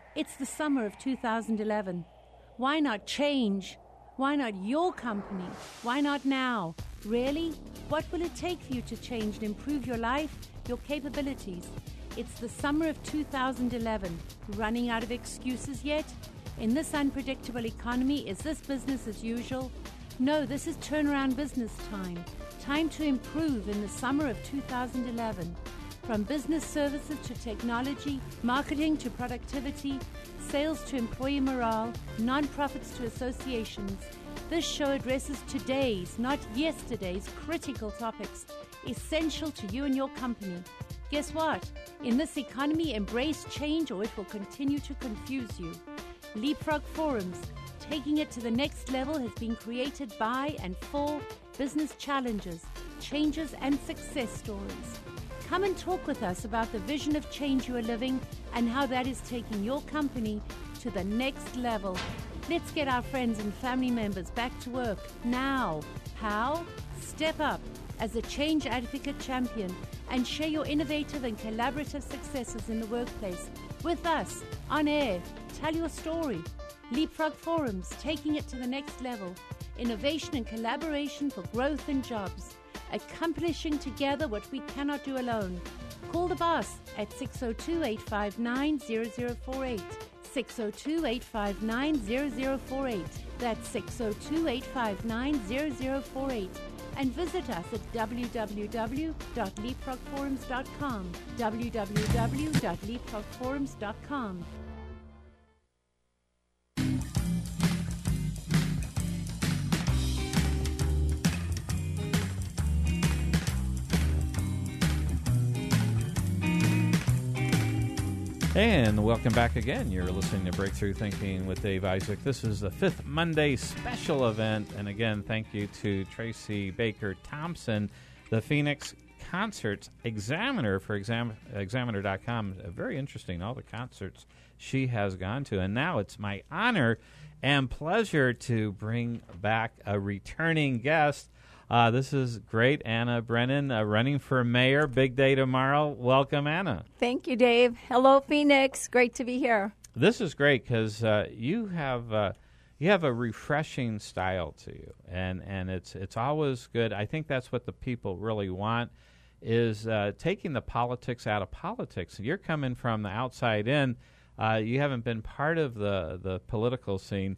It's the summer of 2011. Why not change? Why not your company? Why not now? Really? What will it take for you to change and improve your life, your capabilities? It's the summer of 2011. Running out of excuses yet? In this unpredictable economy, is this business as usual? No, this is turnaround business time. Time to improve in the summer of 2011. From business services to technology, marketing to productivity, sales to employee morale, non-profits to associations, this show addresses today's, not yesterday's, critical topics, essential to you and your company. Guess what? In this economy, embrace change or it will continue to confuse you. Leapfrog Forums, taking it to the next level, has been created by and for business challenges, changes, and success stories. Come and talk with us about the vision of change you are living and how that is taking your company to the next level. Let's get our friends and family members back to work now. How? Step up as a change advocate champion and share your innovative and collaborative successes in the workplace with us on air. Tell your story. Leapfrog Forums, taking it to the next level. Innovation and collaboration for growth and jobs. Accomplishing together what we cannot do alone. Call the boss at 602-859-0048. 602-859-0048. That's 602-859-0048. And visit us at www.leapfrogforums.com. www.leapfrogforums.com. And welcome back again. You're listening to Breakthrough Thinking with Dave Isaac. This is the 5th Monday special event. And again, thank you to Tracy Baker Thompson, the Phoenix Concerts Examiner for Examiner.com. Very interesting, all the concerts she has gone to. And now it's my honor and pleasure to bring back a returning guest. This is great. Anna Brennan, running for mayor. Big day tomorrow. Welcome, Anna. Thank you, Dave. Hello, Phoenix. Great to be here. This is great because you have a refreshing style to you, and it's always good. I think that's what the people really want, is taking the politics out of politics. You're coming from the outside in. You haven't been part of the political scene.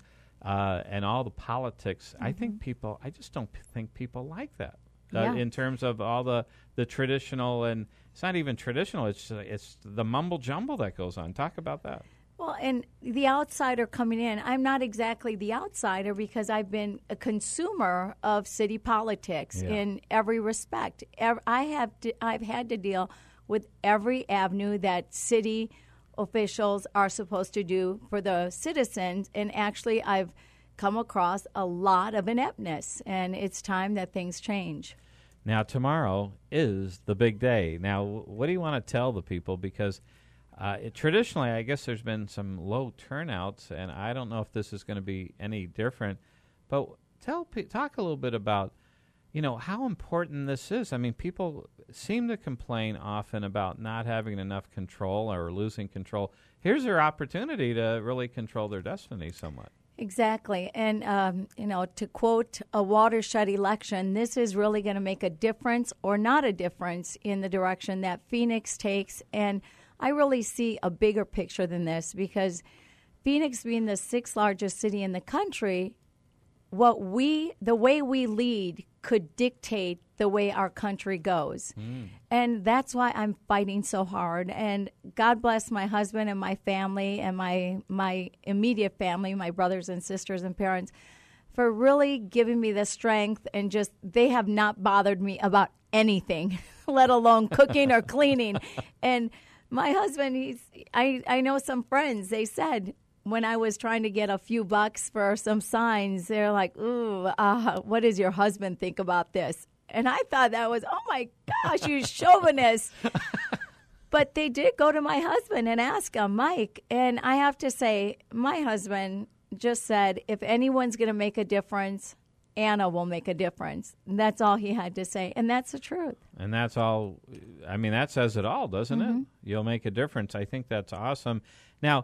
And all the politics, mm-hmm. I just don't think people like that in terms of all the traditional, and it's not even traditional, it's the mumble jumble that goes on. Talk about that. Well, and the outsider coming in, I'm not exactly the outsider because I've been a consumer of city politics in every respect. I've had to deal with every avenue that city officials are supposed to do for the citizens, and actually I've come across a lot of ineptness, and it's time that things change. Now, tomorrow is the big day. Now, what do you want to tell the people? Because traditionally, I guess there's been some low turnouts, and I don't know if this is going to be any different, but talk a little bit about how important this is. I mean, people seem to complain often about not having enough control or losing control. Here's their opportunity to really control their destiny somewhat. Exactly. And, to quote a watershed election, this is really going to make a difference or not a difference in the direction that Phoenix takes. And I really see a bigger picture than this, because Phoenix being the 6th largest city in the country, the way we lead could dictate the way our country goes. And that's why I'm fighting so hard. And God bless my husband and my family and my immediate family, my brothers and sisters and parents, for really giving me the strength, and just they have not bothered me about anything, let alone cooking or cleaning. And my husband, I know some friends, they said, when I was trying to get a few bucks for some signs, they're like, ooh, what does your husband think about this? And I thought that was, oh, my gosh, you chauvinist. But they did go to my husband and ask him, Mike. And I have to say, my husband just said, if anyone's going to make a difference, Anna will make a difference. And that's all he had to say. And that's the truth. And that's all. I mean, that says it all, doesn't mm-hmm. it? You'll make a difference. I think that's awesome. Now,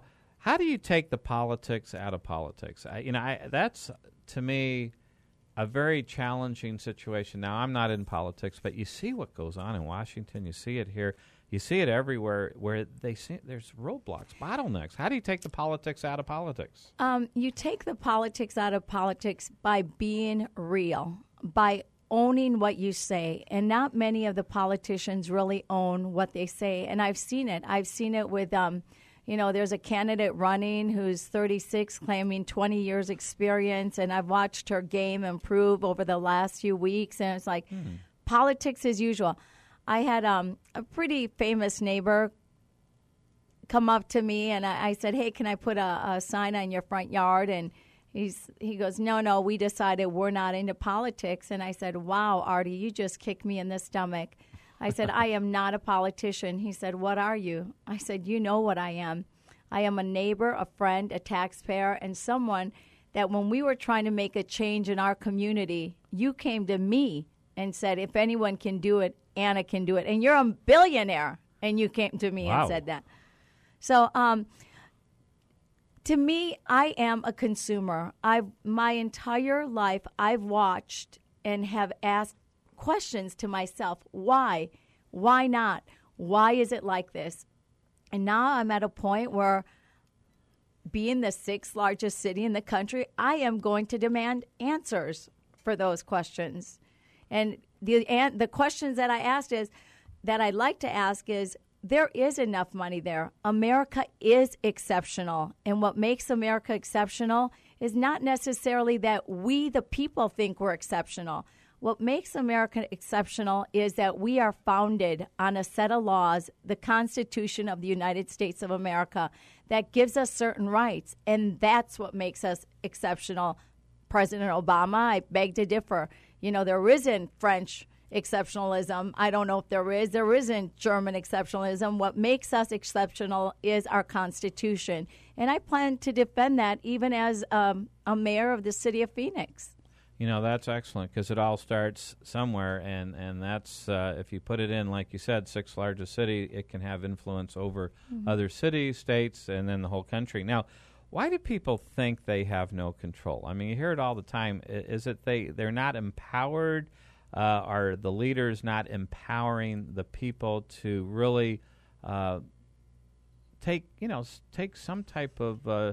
How do you take the politics out of politics? That's, to me, a very challenging situation. Now, I'm not in politics, but you see what goes on in Washington. You see it here. You see it everywhere where they see there's roadblocks, bottlenecks. How do you take the politics out of politics? You take the politics out of politics by being real, by owning what you say. And not many of the politicians really own what they say. And I've seen it. I've seen it with, there's a candidate running who's 36 claiming 20 years experience. And I've watched her game improve over the last few weeks. And it's like politics as usual. I had a pretty famous neighbor come up to me, and I said, hey, can I put a sign on your front yard? And he goes, no, we decided we're not into politics. And I said, wow, Artie, you just kicked me in the stomach. I said, I am not a politician. He said, what are you? I said, you know what I am. I am a neighbor, a friend, a taxpayer, and someone that when we were trying to make a change in our community, you came to me and said, if anyone can do it, Anna can do it. And you're a billionaire. And you came to me and said that. So to me, I am a consumer. My entire life, I've watched and have asked questions to myself. Why? Why not? Why is it like this? And now I'm at a point where, being the 6th largest city in the country, I am going to demand answers for those questions. And the questions that I'd like to ask is, there is enough money there. America is exceptional. And what makes America exceptional is not necessarily that we, the people, think we're exceptional. What makes America exceptional is that we are founded on a set of laws, the Constitution of the United States of America, that gives us certain rights. And that's what makes us exceptional. President Obama, I beg to differ. There isn't French exceptionalism. I don't know if there is. There isn't German exceptionalism. What makes us exceptional is our Constitution. And I plan to defend that even as a mayor of the city of Phoenix. That's excellent, because it all starts somewhere, and that's, if you put it in, like you said, 6th largest city, it can have influence over other cities, states, and then the whole country. Now, why do people think they have no control? I mean, you hear it all the time. Is it they're not empowered? Are the leaders not empowering the people to really take some type of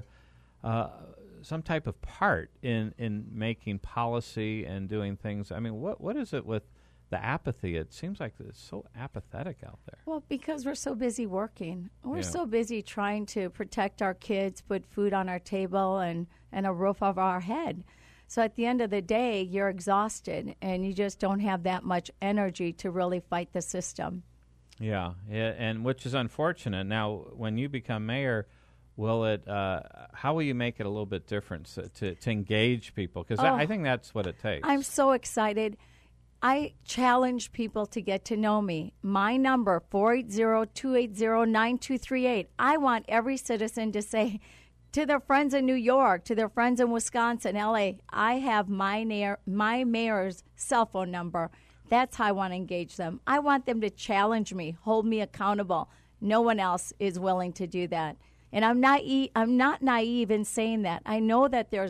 part in making policy and doing things? I mean, what is it with the apathy? It seems like it's so apathetic out there. Well, because we're so busy working. We're so busy trying to protect our kids, put food on our table, and a roof over our head. So at the end of the day, you're exhausted, and you just don't have that much energy to really fight the system. Yeah, and which is unfortunate. Now, when you become mayor, will it? How will you make it a little bit different to engage people? Because I think that's what it takes. I'm so excited. I challenge people to get to know me. My number, 480-280-9238. I want every citizen to say to their friends in New York, to their friends in Wisconsin, L.A., I have my mayor's cell phone number. That's how I want to engage them. I want them to challenge me, hold me accountable. No one else is willing to do that. And I'm not naive in saying that. I know that there's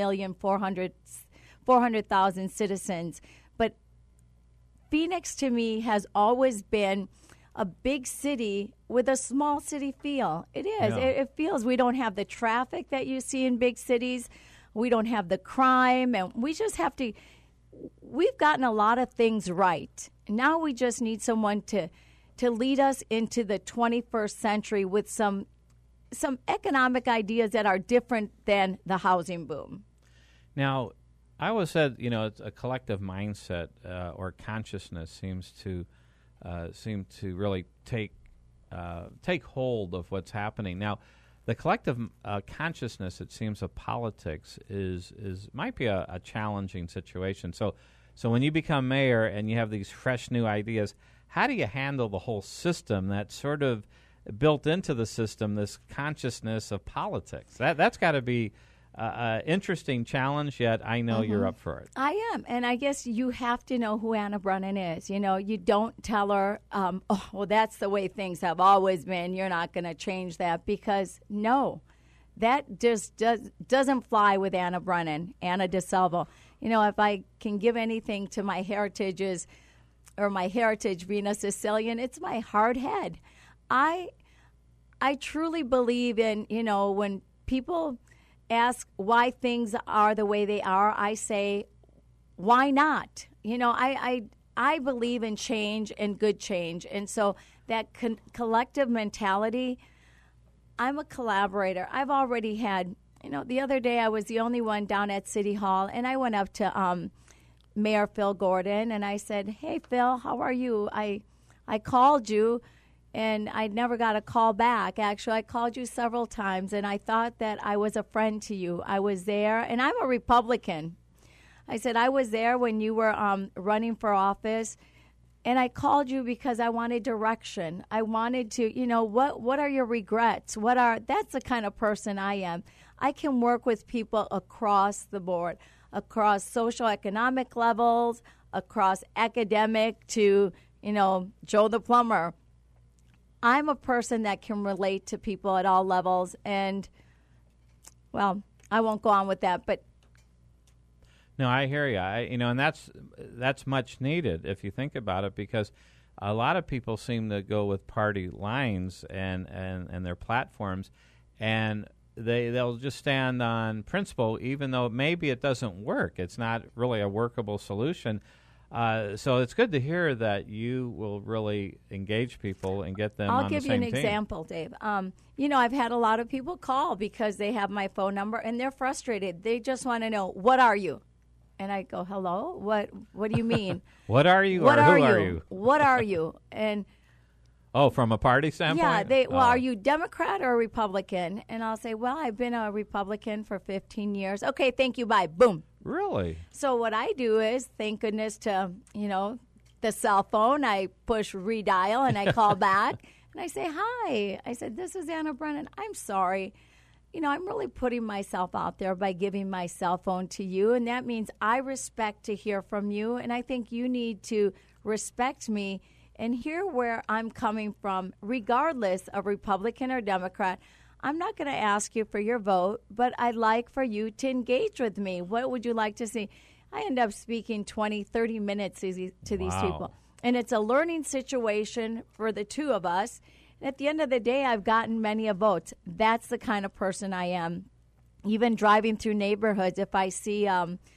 1,400,000 citizens, but Phoenix to me has always been a big city with a small city feel. It is. Yeah. It feels we don't have the traffic that you see in big cities. We don't have the crime, and we just have to. We've gotten a lot of things right. Now we just need someone to lead us into the 21st century with some economic ideas that are different than the housing boom. Now, I always said, it's a collective mindset or consciousness seem to really take hold of what's happening. Now, the collective consciousness, it seems, of politics might be a challenging situation. So when you become mayor and you have these fresh new ideas, how do you handle the whole system that's sort of built into the system, this consciousness of politics? That's got to be interesting challenge, yet I know you're up for it. I am, and I guess you have to know who Anna Brennan is. You don't tell her, that's the way things have always been. You're not going to change that, because no. that just doesn't fly with Anna Brennan, Anna DeSalvo. You know, if I can give anything to my heritages or my heritage, Venus Sicilian, it's my hard head. I truly believe in, you know, when people ask why things are the way they are, I say, why not? You know, I believe in change and good change. And so that collective mentality, I'm a collaborator. I've already had, you know, the other day I was the only one down at City Hall, and I went up to Mayor Phil Gordon, and I said, hey, Phil, how are you? I called you, and I never got a call back. Actually, I called you several times, and I thought that I was a friend to you. I was there, and I'm a Republican. I said, I was there when you were running for office, and I called you because I wanted direction. I wanted to, you know, what are your regrets? That's the kind of person I am. I can work with people across the board, across socioeconomic levels, across academic to, you know, Joe the plumber. I'm a person that can relate to people at all levels, and, well, I won't go on with that, but no, I hear you. And that's much needed if you think about it, because a lot of people seem to go with party lines and their platforms, and they'll just stand on principle, even though maybe it doesn't work. It's not really a workable solution. So it's good to hear that you will really engage people and get them on the same team. I'll give you an example, Dave. You know, I've had a lot of people call because they have my phone number, and they're frustrated. They just want to know, what are you? And I go, hello? What do you mean? What are you, what or are who you? are you? What are you? And from a party standpoint? Yeah, are you Democrat or Republican? And I'll say, well, I've been a Republican for 15 years. Okay, thank you, bye. Boom. Really? So what I do is, thank goodness to, you know, the cell phone, I push redial and I call back and I say, hi. I said, this is Anna Brennan. I'm sorry. You know, I'm really putting myself out there by giving my cell phone to you, and that means I respect to hear from you, and I think you need to respect me and hear where I'm coming from, regardless of Republican or Democrat. I'm not going to ask you for your vote, but I'd like for you to engage with me. What would you like to see? I end up speaking 20, 30 minutes to these people, and it's a learning situation for the two of us. At the end of the day, I've gotten many a vote. That's the kind of person I am. Even driving through neighborhoods, if I see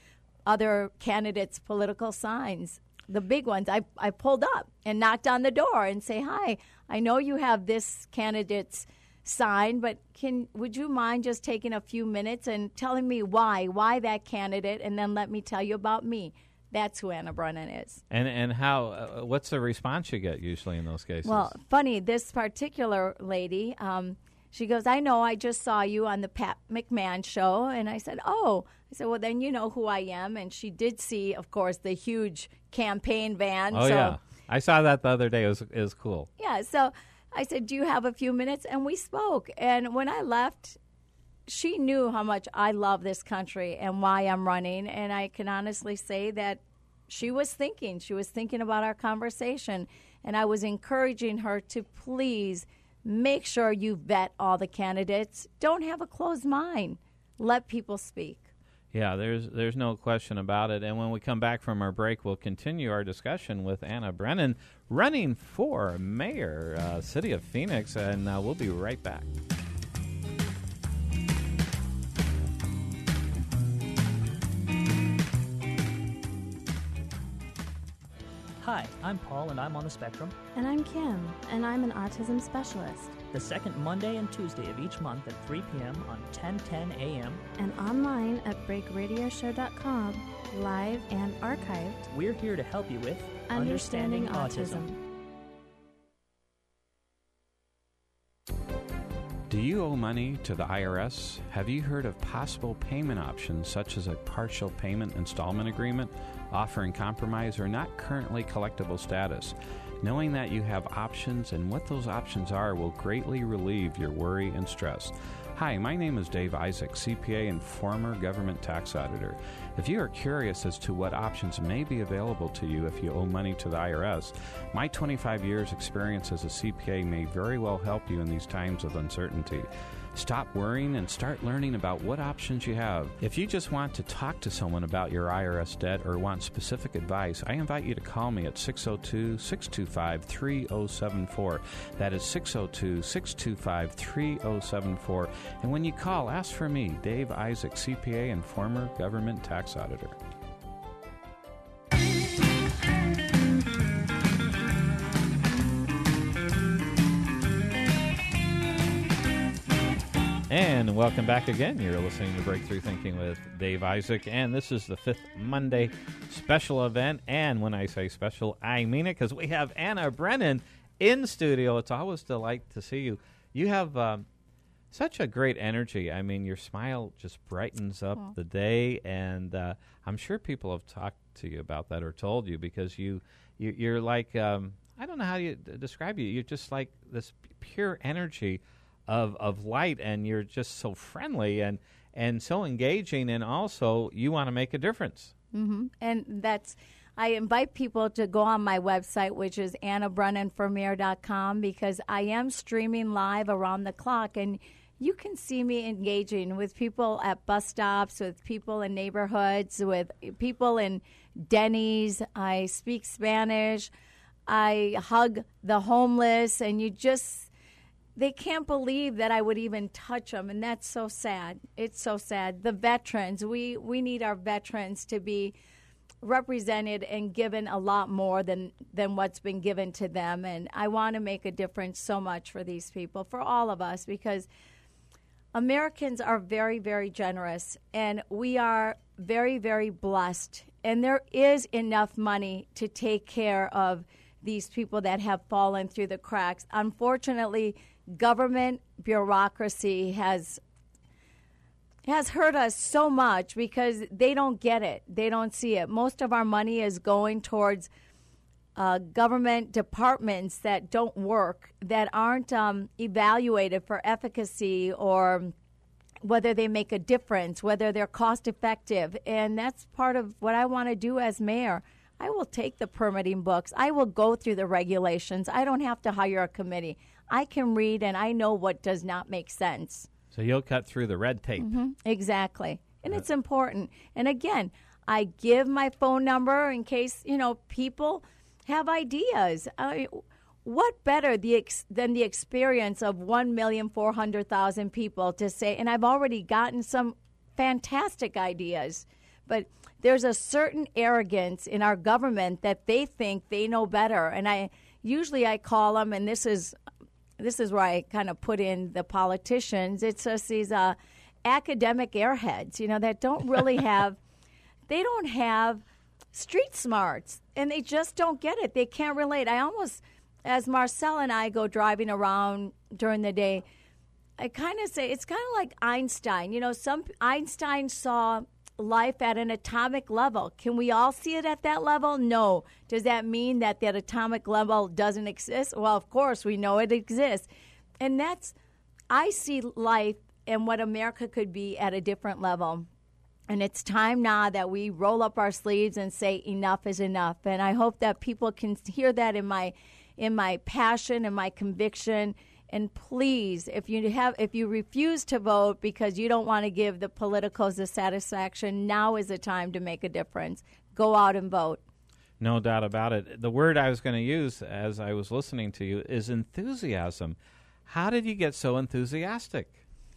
other candidates' political signs, the big ones, I pulled up and knocked on the door and say, hi, I know you have this candidate's sign, but would you mind just taking a few minutes and telling me why that candidate, and then let me tell you about me. That's who Anna Brennan is. And how? What's the response you get usually in those cases? Well, funny, this particular lady, she goes, I know, I just saw you on the Pat McMahon show. And I said, oh. I said, well, then you know who I am. And she did see, of course, the huge campaign van. Oh, yeah. I saw that the other day. It was cool. Yeah, so I said, do you have a few minutes? And we spoke. And when I left, she knew how much I love this country and why I'm running, and I can honestly say that she was thinking about our conversation, and I was encouraging her to please make sure you vet all the candidates. Don't have a closed mind. Let people speak. Yeah, there's no question about it. And when we come back from our break, we'll continue our discussion with Anna Brennan, running for mayor, City of Phoenix, and we'll be right back. Hi, I'm Paul, and I'm on the spectrum. And I'm Kim, and I'm an autism specialist. The second Monday and Tuesday of each month at 3 p.m. on 1010 a.m. And online at breakradioshow.com, live and archived. We're here to help you with Understanding Autism. Do you owe money to the IRS? Have you heard of possible payment options such as a partial payment installment agreement, offering compromise or not currently collectible status? Knowing that you have options and what those options are will greatly relieve your worry and stress. Hi, my name is Dave Isaac, CPA and former government tax auditor. If you are curious as to what options may be available to you if you owe money to the IRS, my 25 years experience as a CPA may very well help you in these times of uncertainty. Stop worrying and start learning about what options you have. If you just want to talk to someone about your IRS debt or want specific advice, I invite you to call me at 602-625-3074. That is 602-625-3074. And when you call, ask for me, Dave Isaac, CPA and former government tax auditor. And welcome back again. You're listening to Breakthrough Thinking with Dave Isaac, and this is the Fifth Monday special event. And when I say special, I mean it, because we have Anna Brennan in studio. It's always a delight to see you. You have such a great energy. I mean, your smile just brightens up the day, and I'm sure people have talked to you about that or told you, because you're like, I don't know how you describe you. You're just like this pure energy of light, and you're just so friendly and so engaging, and also you want to make a difference. Mm-hmm. And I invite people to go on my website, which is AnnaBrennanFormayor.com, because I am streaming live around the clock, and you can see me engaging with people at bus stops, with people in neighborhoods, with people in Denny's. I speak Spanish. I hug the homeless, and they can't believe that I would even touch them, and that's so sad. It's so sad. The veterans, we need our veterans to be represented and given a lot more than what's been given to them, and I want to make a difference so much for these people, for all of us, because Americans are very, very generous, and we are very, very blessed, and there is enough money to take care of these people that have fallen through the cracks. Unfortunately, government bureaucracy has hurt us so much because they don't get it. They don't see it. Most of our money is going towards government departments that don't work, that aren't evaluated for efficacy or whether they make a difference, whether they're cost effective. And that's part of what I want to do as mayor. I will take the permitting books. I will go through the regulations. I don't have to hire a committee. I can read, and I know what does not make sense. So you'll cut through the red tape. Mm-hmm. Exactly. And it's important. And again, I give my phone number in case, people have ideas. What better than the experience of 1,400,000 people to say, and I've already gotten some fantastic ideas, but there's a certain arrogance in our government that they think they know better. And I call them, and this is where I kind of put in the politicians. It's just these academic airheads, that don't really have, they don't have street smarts, and they just don't get it. They can't relate. I almost, as Marcel and I go driving around during the day, I kind of say it's kind of like Einstein. Einstein saw life at an atomic level. Can we all see it at that level? No. Does that mean that atomic level doesn't exist? Well, of course, we know it exists. And I see life and what America could be at a different level. And it's time now that we roll up our sleeves and say enough is enough. And I hope that people can hear that in my passion and my conviction. And please, if you refuse to vote because you don't want to give the politicos the satisfaction, now is the time to make a difference. Go out and vote. No doubt about it. The word I was going to use as I was listening to you is enthusiasm. How did you get so enthusiastic?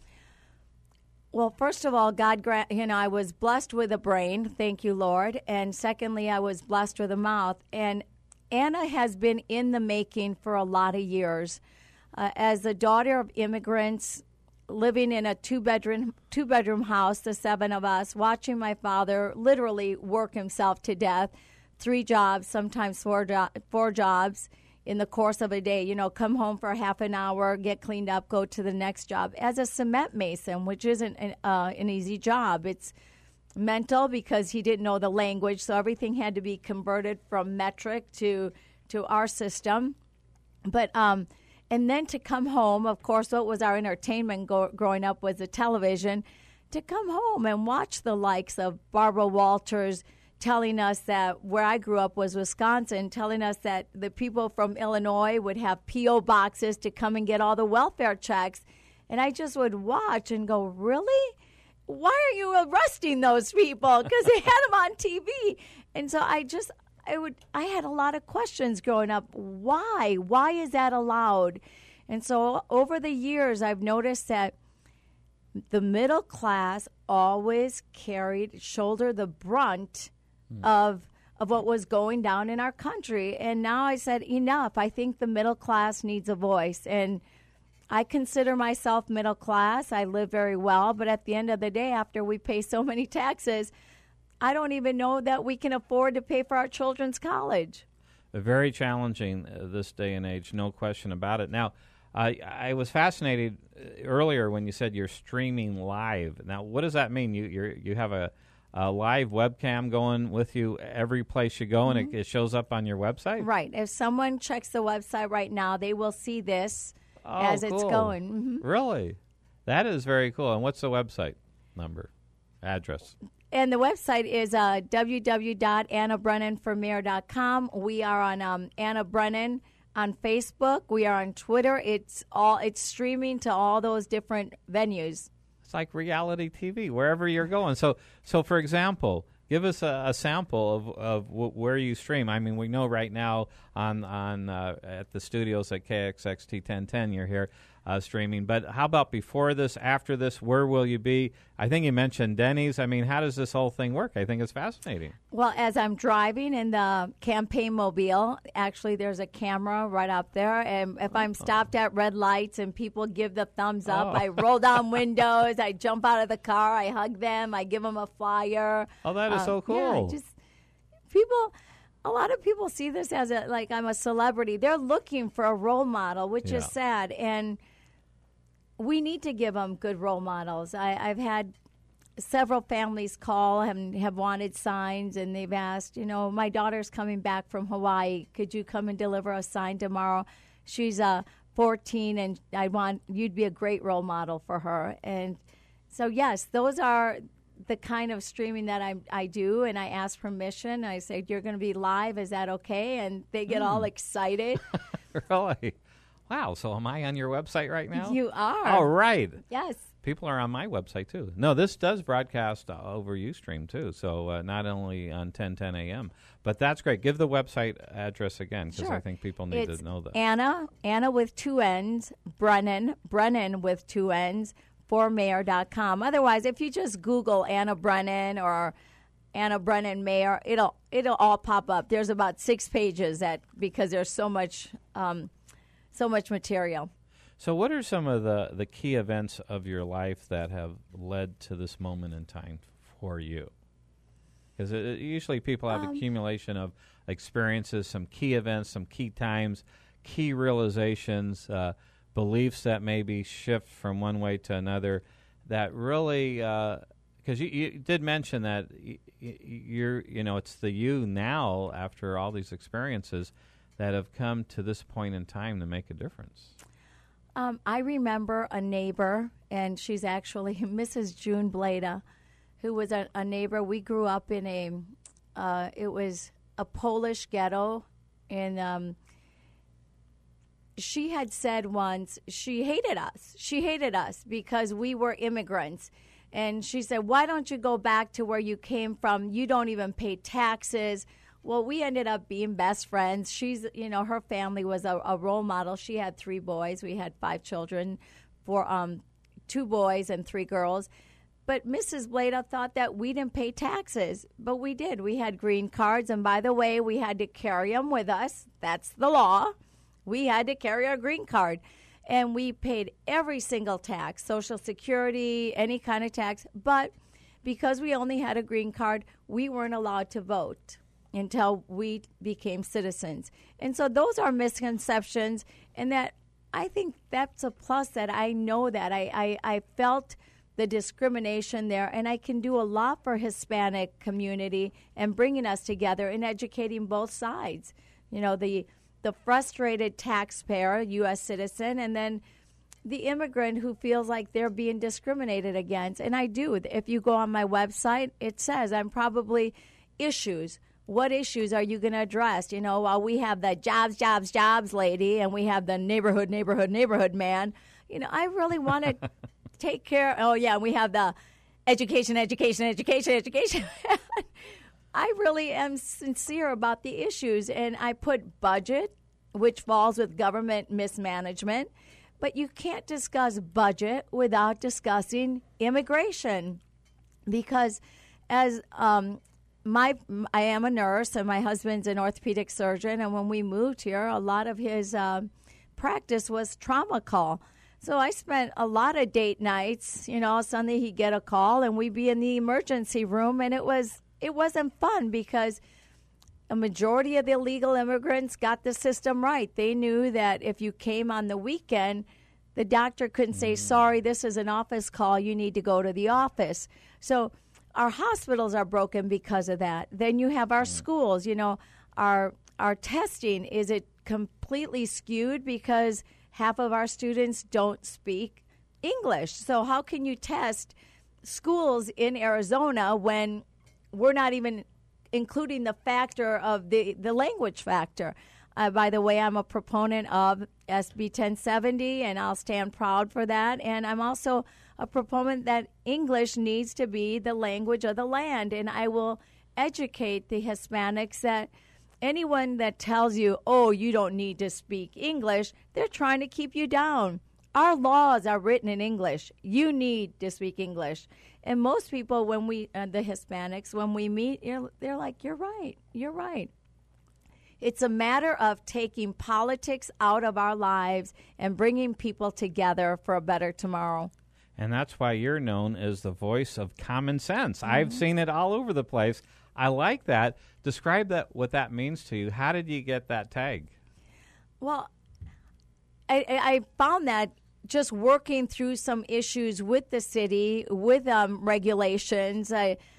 Well, first of all, I was blessed with a brain, thank you, Lord. And secondly, I was blessed with a mouth. And Anna has been in the making for a lot of years. As the daughter of immigrants, living in a two-bedroom house, the seven of us, watching my father literally work himself to death, 3 jobs, sometimes 4 jobs in the course of a day. Come home for half an hour, get cleaned up, go to the next job. As a cement mason, which isn't an easy job, it's mental because he didn't know the language, so everything had to be converted from metric to our system. But And then to come home, of course, what was our entertainment growing up was the television. To come home and watch the likes of Barbara Walters telling us that where I grew up was Wisconsin, telling us that the people from Illinois would have P.O. boxes to come and get all the welfare checks. And I just would watch and go, really? Why are you arresting those people? Because they had them on TV. And so I had a lot of questions growing up. Why? Why is that allowed? And so over the years, I've noticed that the middle class always shoulder the brunt of what was going down in our country. And now I said, enough. I think the middle class needs a voice. And I consider myself middle class. I live very well. But at the end of the day, after we pay so many taxes, I don't even know that we can afford to pay for our children's college. Very challenging this day and age, no question about it. Now, I was fascinated earlier when you said you're streaming live. Now, what does that mean? You have a live webcam going with you every place you go, and it shows up on your website? Right. If someone checks the website right now, they will see this as it's going. Mm-hmm. Really? That is very cool. And what's the website number, address? And the website is www.AnnaBrennanForMayor.com. We are on Anna Brennan on Facebook. We are on Twitter. It's streaming to all those different venues. It's like reality TV wherever you're going. So for example, give us a sample of where you stream. I mean, we know right now on at the studios at KXXT 1010 you're here streaming. But how about before this, after this? Where will you be? I think you mentioned Denny's. I mean, how does this whole thing work? I think it's fascinating. Well, as I'm driving in the campaign mobile, actually there's a camera right up there. And if I'm stopped at red lights and people give the thumbs up, I roll down windows, I jump out of the car, I hug them, I give them a flyer. Oh, that is so cool. Yeah, a lot of people see this as like I'm a celebrity. They're looking for a role model, which is sad. And we need to give them good role models. I've had several families call and have wanted signs, and they've asked, my daughter's coming back from Hawaii. Could you come and deliver a sign tomorrow? She's 14, and I want you'd be a great role model for her. And so, yes, those are the kind of streaming that I do, and I ask permission. I say, you're going to be live. Is that okay? And they get all excited. Really? Wow. So am I on your website right now? You are. All right. Yes. People are on my website, too. No, this does broadcast over Ustream, too, so not only on 1010 a.m. But that's great. Give the website address again, because I think people need to know that. Anna with two N's, Brennan with two N's, formayor.com. Otherwise, if you just Google Anna Brennan or Anna Brennan Mayor, it'll all pop up. There's about 6 pages because there's so much material. So what are some of the key events of your life that have led to this moment in time for you? Because usually people have accumulation of experiences, some key events, some key times, key realizations, beliefs that maybe shift from one way to another that really, because you did mention that it's the you now after all these experiences that have come to this point in time to make a difference. I remember a neighbor, and she's actually Mrs. June Blada, who was a neighbor. We grew up in it was a Polish ghetto, and she had said once she hated us. She hated us because we were immigrants. And she said, why don't you go back to where you came from? You don't even pay taxes. Well, we ended up being best friends. She's, her family was a role model. She had 3 boys. We had 5 children, 2 boys and 3 girls. But Mrs. Blada thought that we didn't pay taxes, but we did. We had green cards, and by the way, we had to carry them with us. That's the law. We had to carry our green card, and we paid every single tax, Social Security, any kind of tax. But because we only had a green card, we weren't allowed to vote until we became citizens. And so those are misconceptions, and that I think that's a plus that I know that. I felt the discrimination there, and I can do a lot for Hispanic community and bringing us together and educating both sides. The the frustrated taxpayer, U.S. citizen, and then the immigrant who feels like they're being discriminated against. And I do. If you go on my website, it says I'm probably issues. What issues are you going to address? While we have the jobs lady and we have the neighborhood man, I really want to take care. Oh, yeah, we have the education. I really am sincere about the issues, and I put budget, which falls with government mismanagement, but you can't discuss budget without discussing immigration, because as I am a nurse and my husband's an orthopedic surgeon, and when we moved here, a lot of his practice was trauma call. So I spent a lot of date nights. Suddenly he'd get a call and we'd be in the emergency room, and it wasn't fun because a majority of the illegal immigrants got the system right. They knew that if you came on the weekend, the doctor couldn't say, sorry, this is an office call, you need to go to the office. So our hospitals are broken because of that. Then you have our schools. Our testing, is it completely skewed because half of our students don't speak English? So how can you test schools in Arizona when we're not even including the factor of the language factor? By the way, I'm a proponent of SB 1070, and I'll stand proud for that. And I'm also a proponent that English needs to be the language of the land. And I will educate the Hispanics that anyone that tells you, oh, you don't need to speak English, they're trying to keep you down. Our laws are written in English. You need to speak English. And most people, when the Hispanics, when we meet, they're like, you're right. It's a matter of taking politics out of our lives and bringing people together for a better tomorrow. And that's why you're known as the voice of common sense. I've seen it all over the place. I like that. Describe what that means to you. How did you get that tag? Well, I found that just working through some issues with the city, with regulations.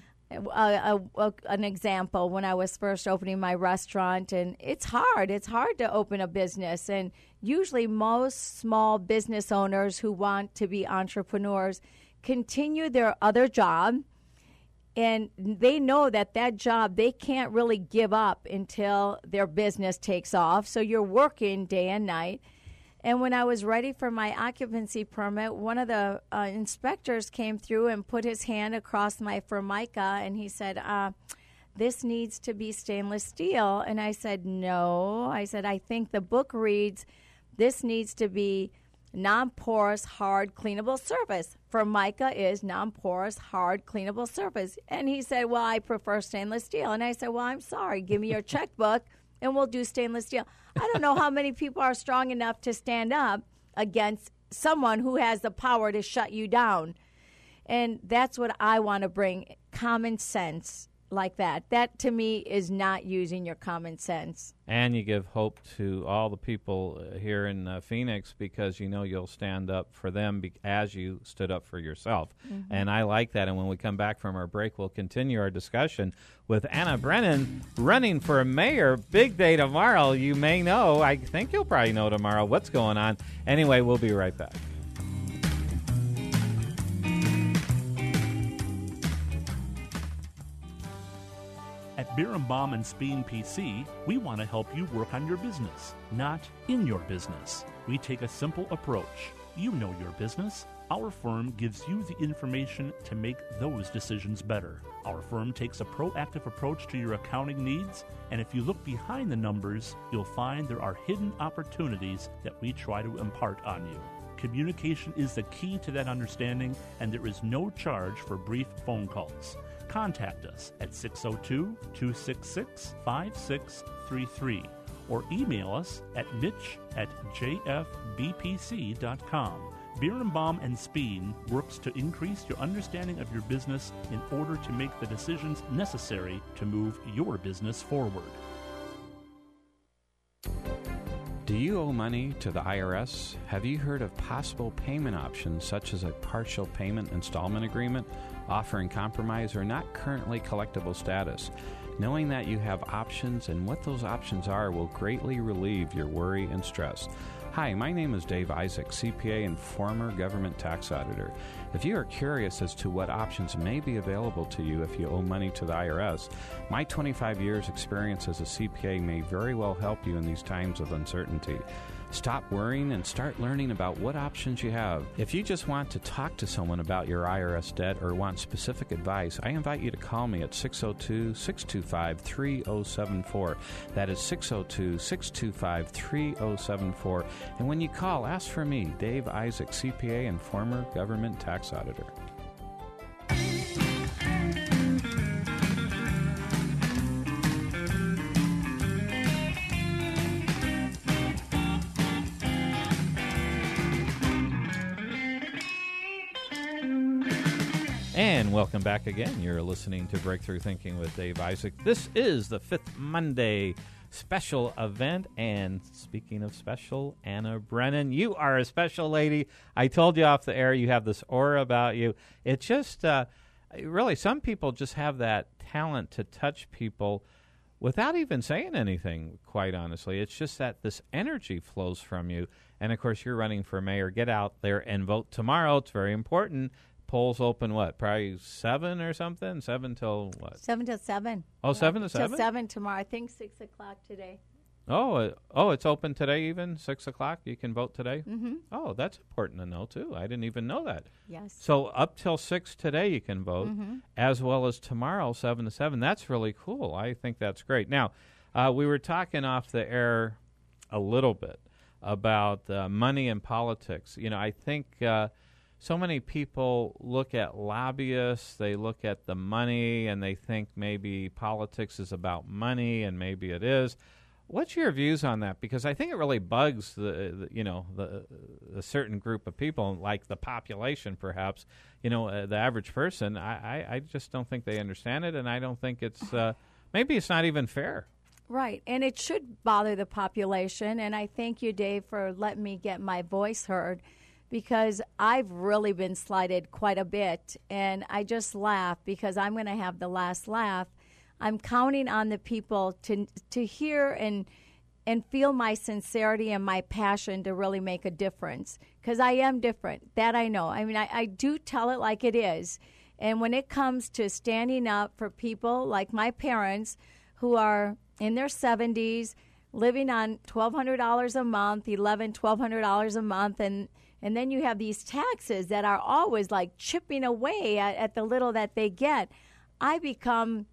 An example, when I was first opening my restaurant, and it's hard to open a business, and usually most small business owners who want to be entrepreneurs continue their other job, and they know that job they can't really give up until their business takes off, so you're working day and night. And when I was ready for my occupancy permit, one of the inspectors came through and put his hand across my Formica, and he said, this needs to be stainless steel. And I said, no. I said, I think the book reads, this needs to be non-porous, hard, cleanable surface. Formica is non-porous, hard, cleanable surface. And he said, well, I prefer stainless steel. And I said, well, I'm sorry. Give me your checkbook, and we'll do stainless steel. I don't know how many people are strong enough to stand up against someone who has the power to shut you down. And that's what I want to bring, common sense like that. That, to me, is not using your common sense. And you give hope to all the people here in Phoenix, because you know you'll stand up for them as you stood up for yourself. Mm-hmm. And I like that. And when we come back from our break, we'll continue our discussion with Anna Brennan running for mayor. Big day tomorrow. You may know, I think you'll probably know tomorrow what's going on. Anyway, we'll be right back. At Birnbaum and Speen PC, we want to help you work on your business, not in your business. We take a simple approach. You know your business. Our firm gives you the information to make those decisions better. Our firm takes a proactive approach to your accounting needs, and if you look behind the numbers, you'll find there are hidden opportunities that we try to impart on you. Communication is the key to that understanding, and there is no charge for brief phone calls. Contact us at 602-266-5633 or email us at mitch@jfbpc.com. Birnbaum and Speen works to increase your understanding of your business in order to make the decisions necessary to move your business forward. Do you owe money to the IRS? Have you heard of possible payment options such as a partial payment installment agreement, offering compromise or not currently collectible status? Knowing that you have options and what those options are will greatly relieve your worry and stress. Hi, my name is Dave Isaac, CPA and former government tax auditor. If you are curious as to what options may be available to you if you owe money to the IRS, my 25 years experience as a CPA may very well help you in these times of uncertainty. Stop worrying and start learning about what options you have. If you just want to talk to someone about your IRS debt or want specific advice, I invite you to call me at 602-625-3074. That is 602-625-3074. And when you call, ask for me, Dave Isaac, CPA and former government tax auditor. And welcome back again. You're listening to Breakthrough Thinking with Dave Isaac. This is the Fifth Monday special event. And speaking of special, Anna Brennan, you are a special lady. I told you off the air, you have this aura about you. It just, really, some people just have that talent to touch people without even saying anything, quite honestly. It's just that this energy flows from you. And, of course, you're running for mayor. Get out there and vote tomorrow. It's very important. Polls open, what, probably 7 or something? 7 till what? 7 till 7. Oh, 7 to 7? Till 7 tomorrow. I think 6 o'clock today. Oh, it's open today even, 6 o'clock? You can vote today? Mm-hmm. Oh, that's important to know, too. I didn't even know that. Yes. So up till 6 today you can vote, as well as tomorrow, 7 to 7. That's really cool. I think that's great. Now, we were talking off the air a little bit about money and politics. You know, I think... so many people look at lobbyists, they look at the money, and they think maybe politics is about money, and maybe it is. What's your views on that? Because I think it really bugs the certain group of people, like the population, perhaps. You know, the average person. I just don't think they understand it, and I don't think it's maybe it's not even fair. Right, and it should bother the population. And I thank you, Dave, for letting me get my voice heard, because I've really been slighted quite a bit, and I just laugh because I'm going to have the last laugh. I'm counting on the people to hear and feel my sincerity and my passion to really make a difference, because I am different. That I know. I mean, I do tell it like it is. And when it comes to standing up for people like my parents who are in their 70s, living on $1,200 a month, $1,200 a month, and then you have these taxes that are always like chipping away at the little that they get. I'm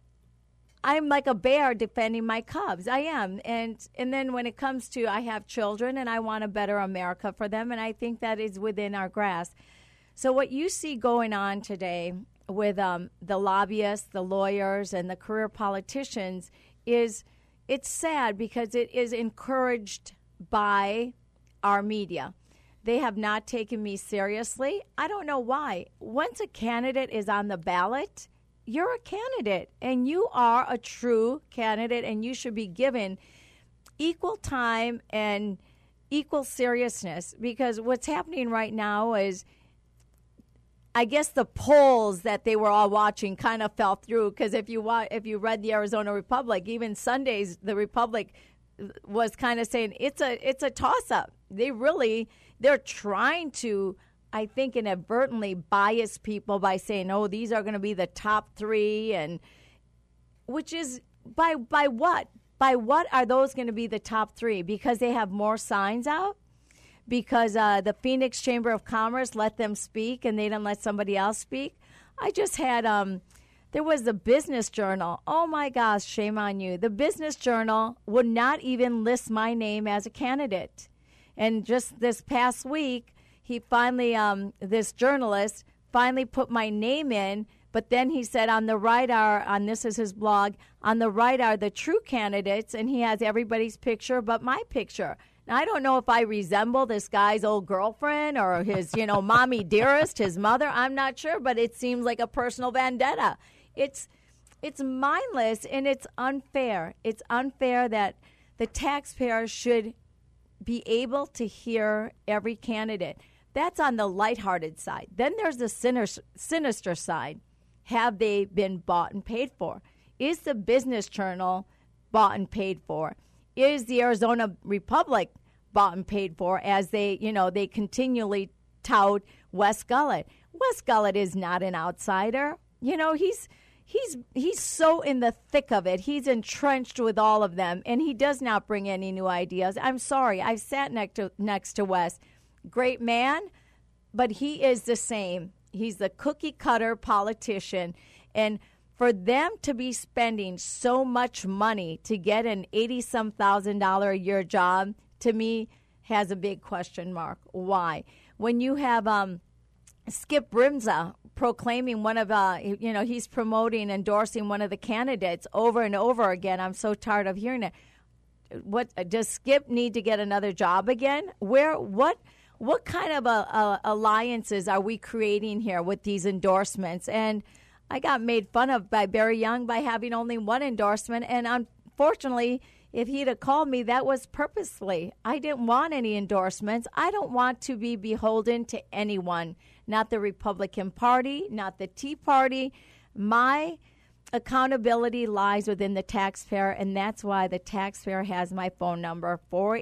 like a bear defending my cubs. I am. And then when it comes to, I have children and I want a better America for them, and I think that is within our grasp. So what you see going on today with the lobbyists, the lawyers, and the career politicians is, it's sad because it is encouraged by our media. They have not taken me seriously. I don't know why. Once a candidate is on the ballot, you're a candidate, and you are a true candidate, and you should be given equal time and equal seriousness, because what's happening right now is, I guess the polls that they were all watching kind of fell through, because if you read the Arizona Republic, even Sundays, the Republic was kind of saying it's a toss-up. They're trying to, I think, inadvertently bias people by saying, oh, these are going to be the top 3, and which is by what? By what are those going to be the top 3? Because they have more signs out? Because the Phoenix Chamber of Commerce let them speak and they didn't let somebody else speak? I just had, there was the Business Journal. Oh, my gosh, shame on you. The Business Journal would not even list my name as a candidate. And just this past week, he finally, this journalist, finally put my name in, but then he said on the right this is his blog, on the right are the true candidates, and he has everybody's picture but my picture. Now, I don't know if I resemble this guy's old girlfriend or his, mommy dearest, his mother. I'm not sure, but it seems like a personal vendetta. It's mindless, and it's unfair. It's unfair that the taxpayer should be able to hear every candidate. That's on the lighthearted side. Then there's the sinister side. Have they been bought and paid for? Is the Business Journal bought and paid for? Is the Arizona Republic bought and paid for, as they continually tout Wes Gullett? Wes Gullett is not an outsider. He's so in the thick of it. He's entrenched with all of them, and he does not bring any new ideas. I'm sorry. I've sat next to Wes. Great man, but he is the same. He's the cookie-cutter politician, and for them to be spending so much money to get an $80-some thousand a year job, to me, has a big question mark. Why? When you have Skip Brimza proclaiming one of, he's promoting, endorsing one of the candidates over and over again. I'm so tired of hearing it. What does Skip need to get another job again? What kind of alliances are we creating here with these endorsements? And I got made fun of by Barry Young by having only one endorsement, and unfortunately, if he'd have called me, that was purposely. I didn't want any endorsements. I don't want to be beholden to anyone, not the Republican Party, not the Tea Party. My accountability lies within the taxpayer, and that's why the taxpayer has my phone number,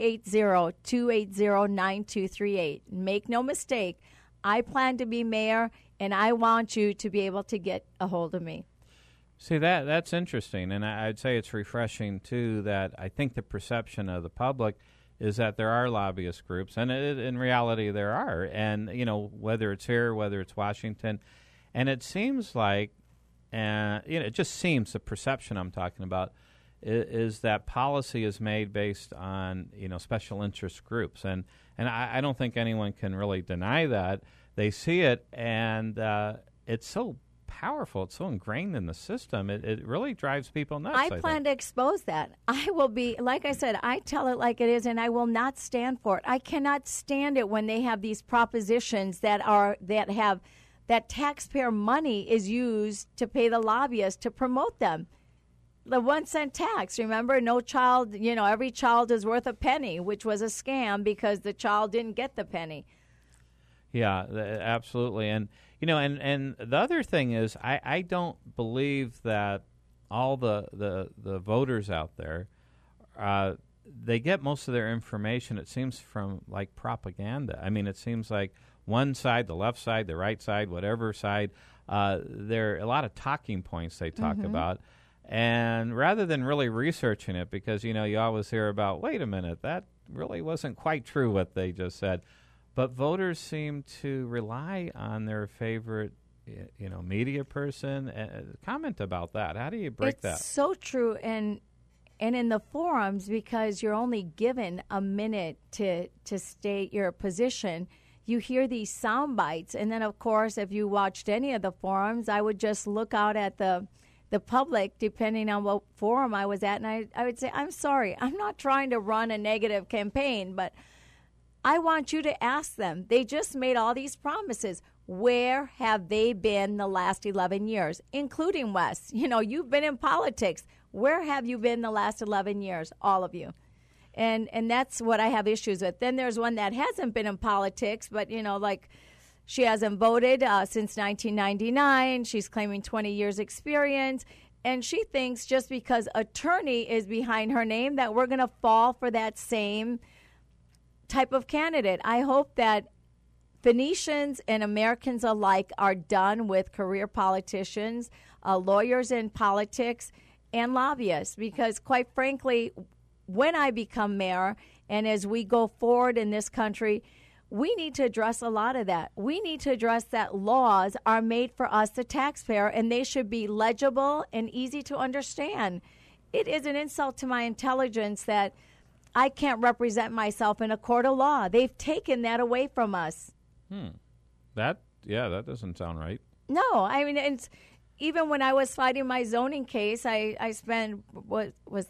480-280-9238. Make no mistake, I plan to be mayor, and I want you to be able to get a hold of me. See, that's interesting, and I'd say it's refreshing, too, that I think the perception of the public is that there are lobbyist groups, and in reality there are, and, whether it's here, whether it's Washington, and it seems like, it just seems, the perception I'm talking about is that policy is made based on, special interest groups, and I don't think anyone can really deny that. They see it, and it's so powerful. It's so ingrained in the system. It really drives people nuts. I plan to expose that. I will be, like I said, I tell it like it is, and I will not stand for it. I cannot stand it when they have these propositions that taxpayer money is used to pay the lobbyists to promote them. The 1 cent tax, remember? No child, every child is worth a penny, which was a scam because the child didn't get the penny. Yeah, absolutely. And, and the other thing is I don't believe that all the voters out there, they get most of their information, it seems, from, like, propaganda. I mean, it seems like one side, the left side, the right side, whatever side, there are a lot of talking points they talk about. And rather than really researching it, because, you always hear about, wait a minute, that really wasn't quite true what they just said. But voters seem to rely on their favorite, media person. Comment about that. How do you break that? It's so true. And in the forums, because you're only given a minute to state your position, you hear these sound bites. And then, of course, if you watched any of the forums, I would just look out at the public, depending on what forum I was at, and I would say, I'm sorry, I'm not trying to run a negative campaign, but I want you to ask them. They just made all these promises. Where have they been the last 11 years, including Wes? You've been in politics. Where have you been the last 11 years, all of you? And that's what I have issues with. Then there's one that hasn't been in politics, but, like she hasn't voted since 1999. She's claiming 20 years experience. And she thinks just because attorney is behind her name that we're going to fall for that same type of candidate. I hope that Phoenicians and Americans alike are done with career politicians, lawyers in politics, and lobbyists, because quite frankly, when I become mayor and as we go forward in this country, we need to address a lot of that. We need to address that laws are made for us, the taxpayer, and they should be legible and easy to understand. It is an insult to my intelligence that I can't represent myself in a court of law. They've taken that away from us. That doesn't sound right. No, I mean, it's, even when I was fighting my zoning case, I spent what was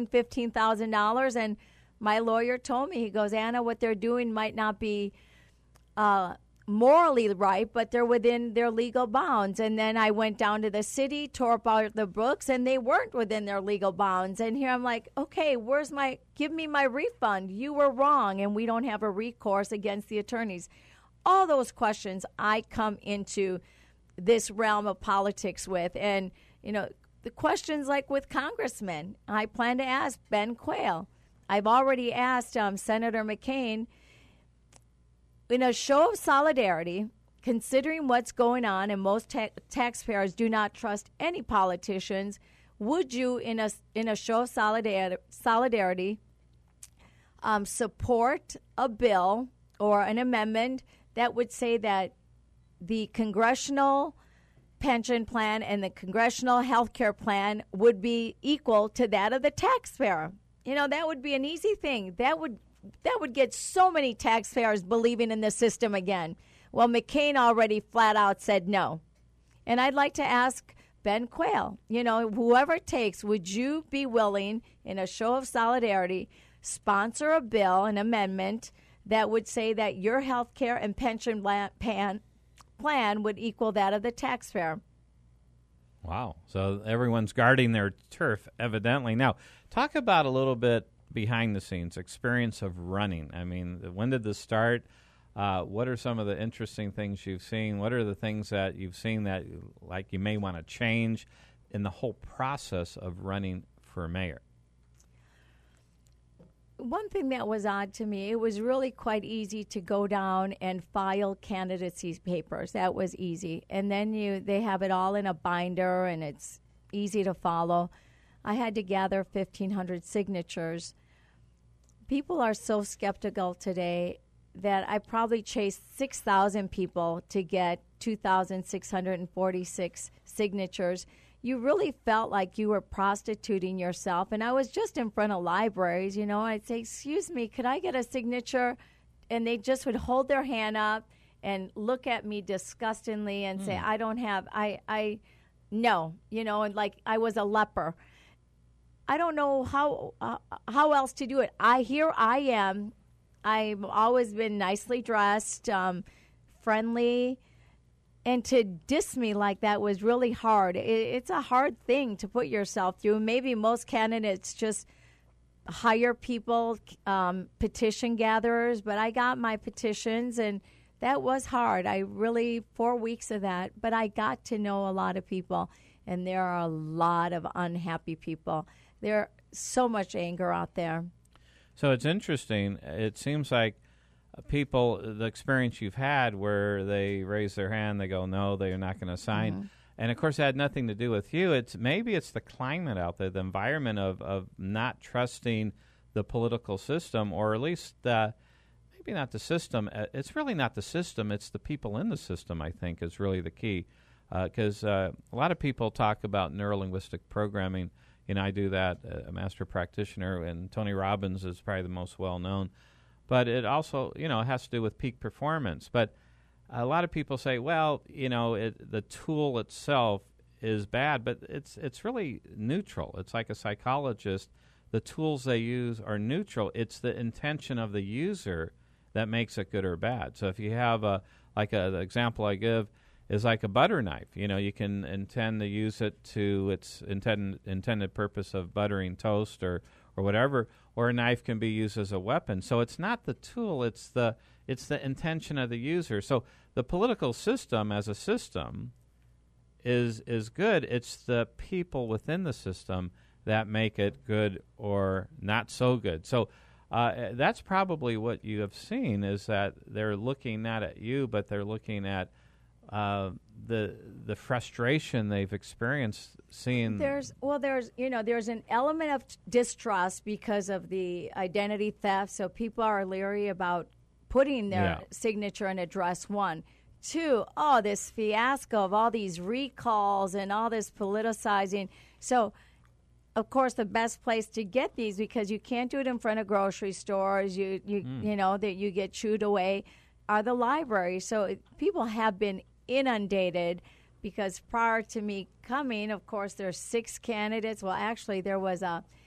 $15,000, and my lawyer told me, he goes, Anna, what they're doing might not be morally right, but they're within their legal bounds. And then I went down to the city, tore apart the books, and they weren't within their legal bounds. And here I'm like, okay, give me my refund. You were wrong, and we don't have a recourse against the attorneys. All those questions I come into this realm of politics with. And, the questions like with congressmen, I plan to ask Ben Quayle. I've already asked Senator McCain, in a show of solidarity, considering what's going on, and most taxpayers do not trust any politicians, would you, in a show of solidarity, support a bill or an amendment that would say that the congressional pension plan and the congressional health care plan would be equal to that of the taxpayer? That would be an easy thing. That would get so many taxpayers believing in the system again. Well, McCain already flat out said no. And I'd like to ask Ben Quayle, whoever it takes, would you be willing, in a show of solidarity, sponsor a bill, an amendment, that would say that your health care and pension plan would equal that of the taxpayer? Wow. So everyone's guarding their turf, evidently. Now, talk about a little bit behind the scenes experience of running. I mean, when did this start? What are some of the interesting things you've seen? What are the things that you've seen that you may want to change in the whole process of running for mayor? One thing that was odd to me, it was really quite easy to go down and file candidacy papers. That was easy. And then they have it all in a binder, and it's easy to follow. I had to gather 1,500 signatures. People are so skeptical today that I probably chased 6,000 people to get 2,646 signatures. You really felt like you were prostituting yourself. And I was just in front of libraries, I'd say, excuse me, could I get a signature? And they just would hold their hand up and look at me disgustingly and say, I don't have, no, and like I was a leper. I don't know how else to do it. Here I am. I've always been nicely dressed, friendly, and to diss me like that was really hard. It's a hard thing to put yourself through. Maybe most candidates just hire people, petition gatherers, but I got my petitions, and that was hard. 4 weeks of that, but I got to know a lot of people, and there are a lot of unhappy people. There's so much anger out there. So it's interesting. It seems like people, the experience you've had where they raise their hand, they go, no, they're not going to sign. Mm-hmm. And, of course, it had nothing to do with you. Maybe it's the climate out there, the environment of not trusting the political system, or at least maybe not the system. It's really not the system. It's the people in the system, I think, is really the key. Because a lot of people talk about neurolinguistic programming. I do that, a master practitioner, and Tony Robbins is probably the most well-known. But it also, it has to do with peak performance. But a lot of people say, well, the tool itself is bad, but it's really neutral. It's like a psychologist. The tools they use are neutral. It's the intention of the user that makes it good or bad. So if you have the example I give is like a butter knife. You can intend to use it to its intended purpose of buttering toast or whatever, or a knife can be used as a weapon. So it's not the tool, it's the intention of the user. So the political system as a system is good. It's the people within the system that make it good or not so good. So that's probably what you have seen, is that they're looking not at you, but they're looking at the frustration they've experienced seeing. There's an element of distrust because of the identity theft. So people are leery about putting their signature and address. 1, 2, this fiasco of all these recalls and all this politicizing. So, of course, the best place to get these, because you can't do it in front of grocery stores, that you get chewed away, are the libraries. So people have been inundated, because prior to me coming, of course, there's 6 candidates. Well, actually, there was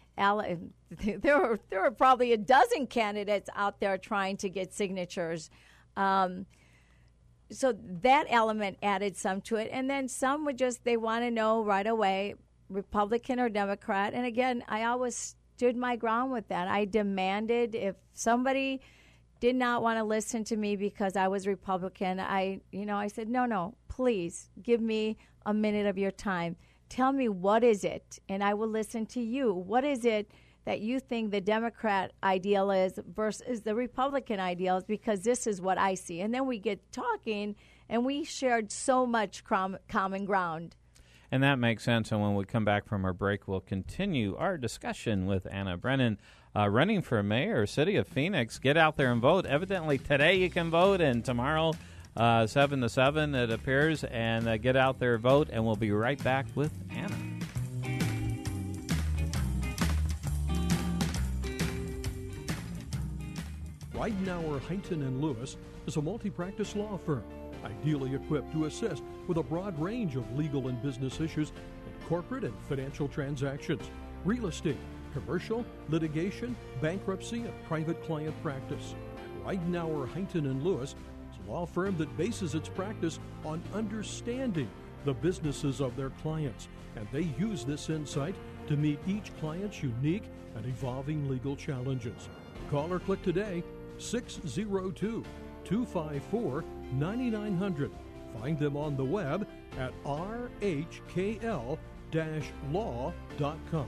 there were probably a dozen candidates out there trying to get signatures. so that element added some to it. And then some would just, they want to know right away, Republican or Democrat. And again, I always stood my ground with that. I demanded, if somebody did not want to listen to me because I was Republican, I said, no, please give me a minute of your time. Tell me, what is it? And I will listen to you. What is it that you think the Democrat ideal is versus the Republican ideal is? Because this is what I see. And then we get talking, and we shared so much common ground. And that makes sense. And when we come back from our break, we'll continue our discussion with Anna Brennan, running for mayor, City of Phoenix. Get out there and vote. Evidently, today you can vote, and tomorrow, 7 to 7, it appears. And get out there, vote, and we'll be right back with Anna. Ridenour, Huntington & Lewis is a multi-practice law firm, ideally equipped to assist with a broad range of legal and business issues in corporate and financial transactions, real estate, commercial, litigation, bankruptcy, and private client practice. Ridenour, Huntington & Lewis is a law firm that bases its practice on understanding the businesses of their clients, and they use this insight to meet each client's unique and evolving legal challenges. Call or click today, 602-254-9900. Find them on the web at rhkl-law.com.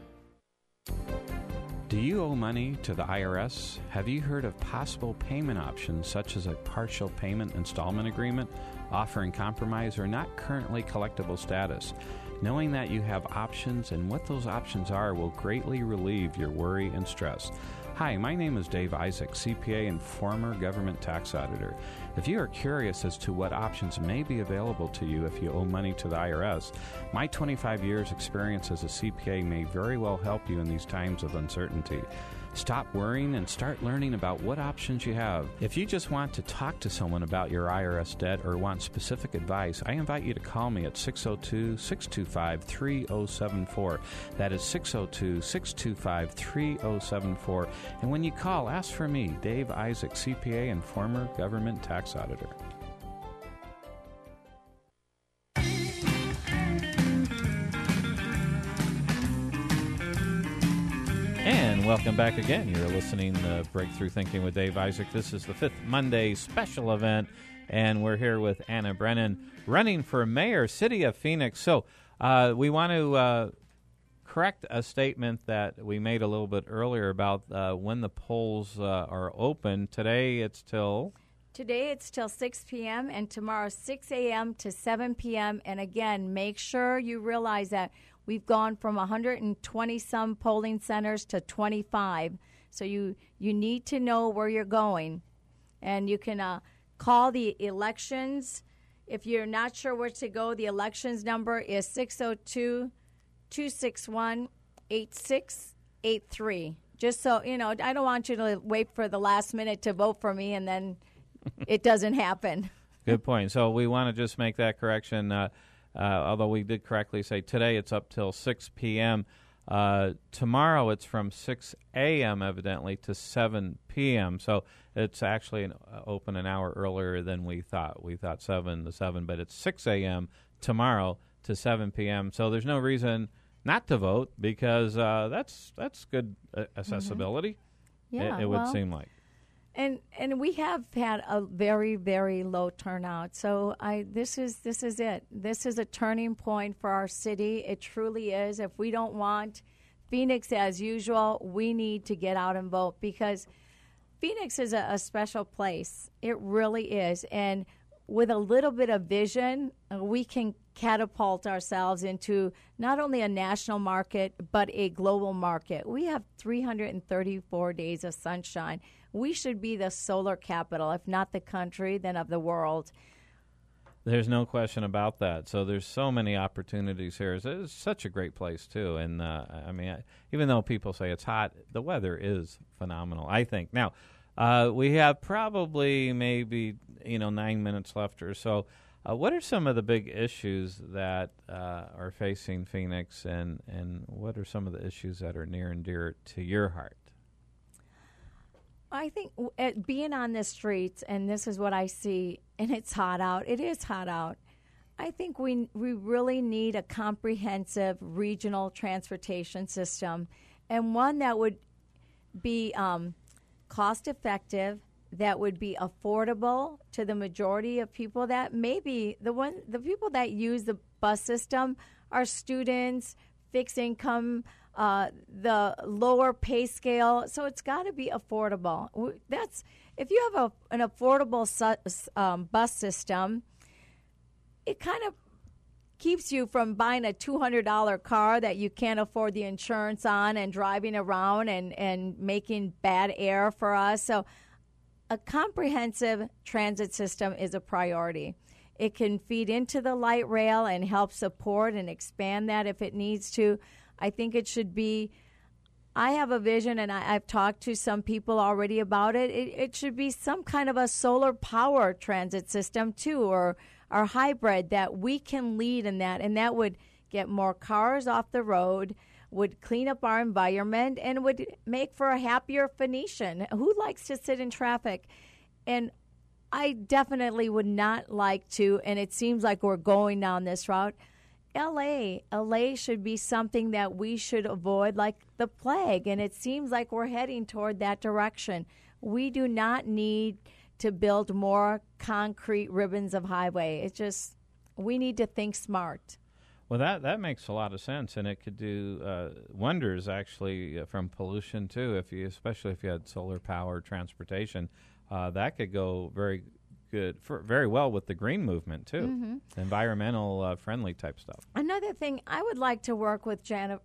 Do you owe money to the IRS? Have you heard of possible payment options such as a partial payment installment agreement, offering compromise or not currently collectible status? Knowing that you have options and what those options are will greatly relieve your worry and stress. Hi, my name is Dave Isaac, CPA and former government tax auditor. If you are curious as to what options may be available to you if you owe money to the IRS, my 25 years experience as a CPA may very well help you in these times of uncertainty. Stop worrying and start learning about what options you have. If you just want to talk to someone about your IRS debt or want specific advice, I invite you to call me at 602-625-3074. That is 602-625-3074. And when you call, ask for me, Dave Isaac, CPA and former government tax auditor. And welcome back again. You're listening to Breakthrough Thinking with Dave Isaac. This is the Fifth Monday special event, and we're here with Anna Brennan, running for mayor, City of Phoenix. So we want to correct a statement that we made a little bit earlier about when the polls are open. Today it's till 6 p.m. and tomorrow 6 a.m. to 7 p.m. And again, make sure you realize that we've gone from 120-some polling centers to 25. So you need to know where you're going. And you can call the elections. If you're not sure where to go, the elections number is 602-261-8683. Just so, I don't want you to wait for the last minute to vote for me and then it doesn't happen. Good point. So we want to just make that correction. Although we did correctly say today it's up till 6 p.m. Tomorrow it's from 6 a.m. evidently to 7 p.m. So it's actually open an hour earlier than we thought. We thought 7 to 7, but it's 6 a.m. tomorrow to 7 p.m. So there's no reason not to vote because that's good accessibility. Yeah, it would seem like. And we have had a very, very low turnout. So this is it. This is a turning point for our city. It truly is. If we don't want Phoenix as usual, we need to get out and vote because Phoenix is a special place. It really is. And with a little bit of vision, we can catapult ourselves into not only a national market, but a global market. We have 334 days of sunshine. We should be the solar capital, if not the country, then of the world. There's no question about that. So there's so many opportunities here. It's such a great place, too. And, even though people say it's hot, the weather is phenomenal, I think. Now, we have probably maybe, 9 minutes left or so. What are some of the big issues that are facing Phoenix, and what are some of the issues that are near and dear to your heart? I think being on the streets, and this is what I see, and it's hot out. It is hot out. I think we really need a comprehensive regional transportation system, and one that would be cost effective, that would be affordable to the majority of people. That maybe the people that use the bus system are students, fixed income, the lower pay scale. So it's got to be affordable. If you have an affordable bus system, it kind of keeps you from buying a $200 car that you can't afford the insurance on and driving around and making bad air for us. So a comprehensive transit system is a priority. It can feed into the light rail and help support and expand that if it needs to. I think it should be, I have a vision, and I've talked to some people already about it. It should be some kind of a solar power transit system too, or hybrid, that we can lead in that, and that would get more cars off the road, would clean up our environment, and would make for a happier Phoenician. Who likes to sit in traffic? And I definitely would not like to, and it seems like we're going down this route, LA should be something that we should avoid like the plague, and it seems like we're heading toward that direction. We do not need to build more concrete ribbons of highway. We need to think smart. Well, that makes a lot of sense, and it could do wonders actually from pollution too. Especially if you had solar power transportation, that could go very well with the green movement too, environmental friendly type stuff. Another thing, I would like to work with Jan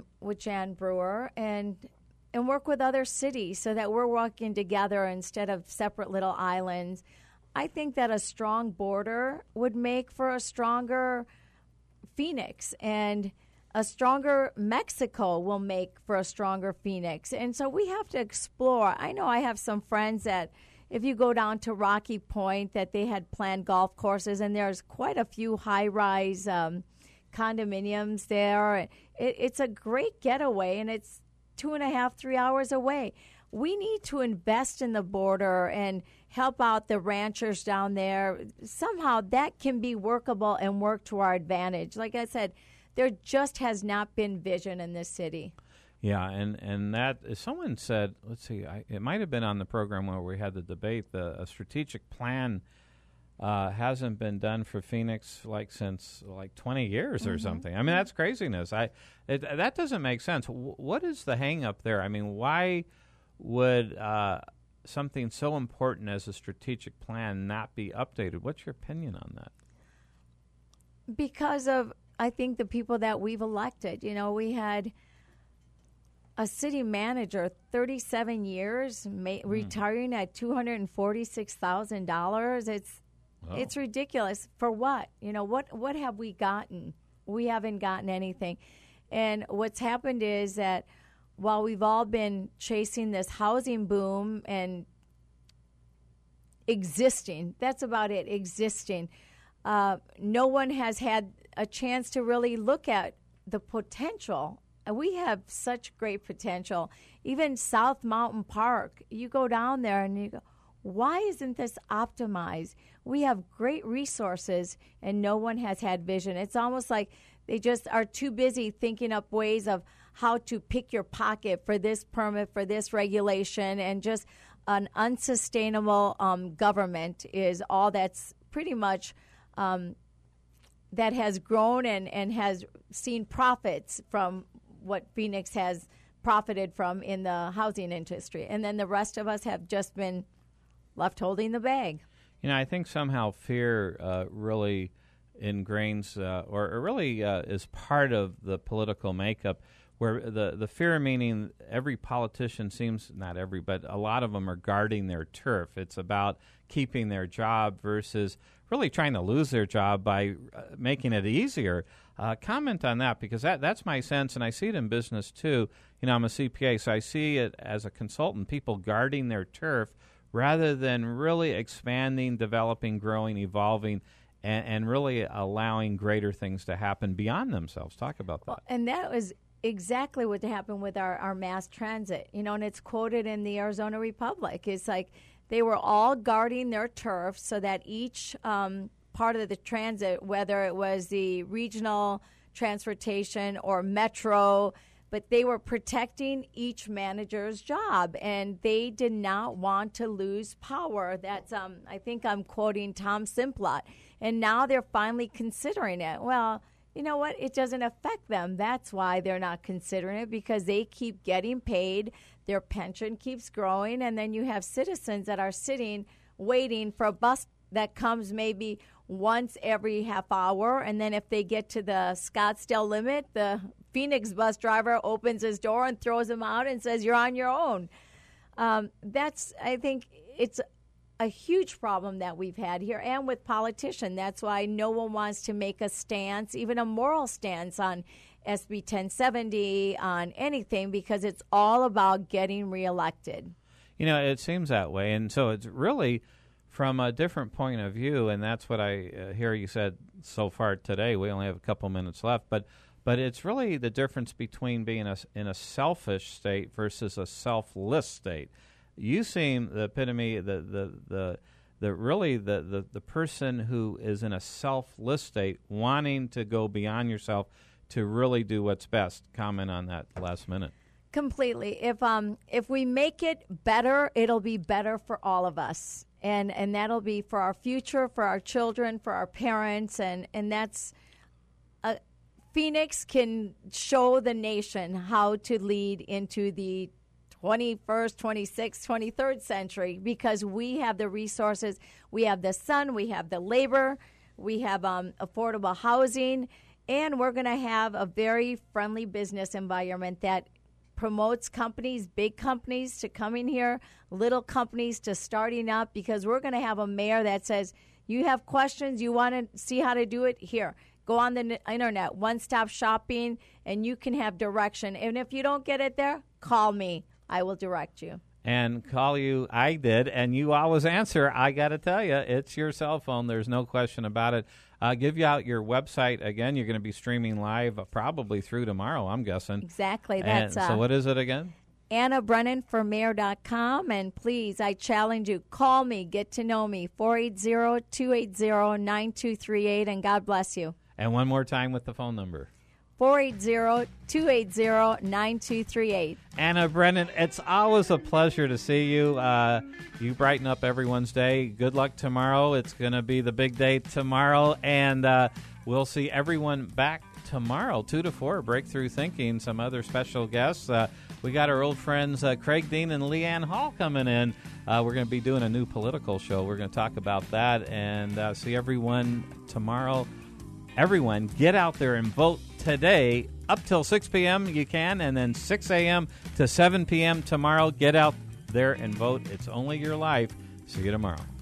Brewer and work with other cities so that we're working together instead of separate little islands. I think that a strong border would make for a stronger Phoenix, and a stronger Mexico will make for a stronger Phoenix. And so we have to explore. I know I have some friends that if you go down to Rocky Point, that they had planned golf courses, and there's quite a few high-rise condominiums there. It's a great getaway, and it's 2.5, 3 hours away. We need to invest in the border and help out the ranchers down there. Somehow that can be workable and work to our advantage. Like I said, there just has not been vision in this city. Yeah, and that someone said, let's see, it might have been on the program where we had the debate. A strategic plan hasn't been done for Phoenix since 20 years or something. I mean, that's craziness. That doesn't make sense. What is the hang up there? I mean, why would something so important as a strategic plan not be updated? What's your opinion on that? Because of, I think, the people that we've elected. You know, we had a city manager, 37 years, retiring at $246,000. It's ridiculous. For what? You know, what have we gotten? We haven't gotten anything. And what's happened is that while we've all been chasing this housing boom and existing, that's about it, existing, no one has had a chance to really look at the potential. We have such great potential. Even South Mountain Park, you go down there and you go, why isn't this optimized? We have great resources and no one has had vision. It's almost like they just are too busy thinking up ways of how to pick your pocket for this permit, for this regulation, and just an unsustainable government is all that's pretty much that has grown and has seen profits from what Phoenix has profited from in the housing industry. And then the rest of us have just been left holding the bag. You know, I think somehow fear really ingrains or really is part of the political makeup, where the fear meaning every politician seems, not every, but a lot of them are guarding their turf. It's about keeping their job versus really trying to lose their job by making it easier. Comment on that, because that's my sense, and I see it in business too. You know, I'm a CPA, so I see it as a consultant, people guarding their turf rather than really expanding, developing, growing, evolving, and really allowing greater things to happen beyond themselves. Talk about that. And that was exactly what happened with our mass transit, and it's quoted in the Arizona Republic. It's like they were all guarding their turf so that each part of the transit, whether it was the regional transportation or metro, but they were protecting each manager's job, and they did not want to lose power. That's I think I'm quoting Tom Simplot, and now they're finally considering it. Well, you know what? It doesn't affect them. That's why they're not considering it, because they keep getting paid, their pension keeps growing, and then you have citizens that are sitting waiting for a bus that comes maybe once every half hour, and then if they get to the Scottsdale limit, the Phoenix bus driver opens his door and throws them out and says, "You're on your own." I think it's a huge problem that we've had here, and with politicians. That's why no one wants to make a stance, even a moral stance, on SB 1070, on anything, because it's all about getting reelected. It seems that way, and so it's really from a different point of view, and that's what I hear you said so far today. We only have a couple minutes left, but it's really the difference between being in a selfish state versus a selfless state. You seem the epitome, the person who is in a selfless state, wanting to go beyond yourself to really do what's best. Comment on that last minute. Completely. If we make it better, it'll be better for all of us, and that'll be for our future, for our children, for our parents, and that's. Phoenix can show the nation how to lead into the 21st, 26th, 23rd century, because we have the resources. We have the sun, we have the labor, we have affordable housing, and we're going to have a very friendly business environment that promotes companies, big companies, to coming here, little companies to starting up, because we're going to have a mayor that says, you have questions, you want to see how to do it, here. Go on the internet, one-stop shopping, and you can have direction. And if you don't get it there, call me. I will direct you. And call you, I did, and you always answer. I got to tell you, it's your cell phone. There's no question about it. Give you out your website again. You're going to be streaming live probably through tomorrow, I'm guessing. Exactly. So what is it again? AnnaBrennanforMayor.com, and please, I challenge you, call me, get to know me, 480-280-9238, and God bless you. And one more time with the phone number. 480-280-9238. Anna Brennan, it's always a pleasure to see you. You brighten up everyone's day. Good luck tomorrow. It's going to be the big day tomorrow, and we'll see everyone back tomorrow, 2 to 4, Breakthrough Thinking, some other special guests. We got our old friends Craig Dean and Leanne Hall coming in. We're going to be doing a new political show. We're going to talk about that, and see everyone tomorrow. Everyone, get out there and vote today. Up till 6 p.m. you can, and then 6 a.m. to 7 p.m. tomorrow. Get out there and vote. It's only your life. See you tomorrow.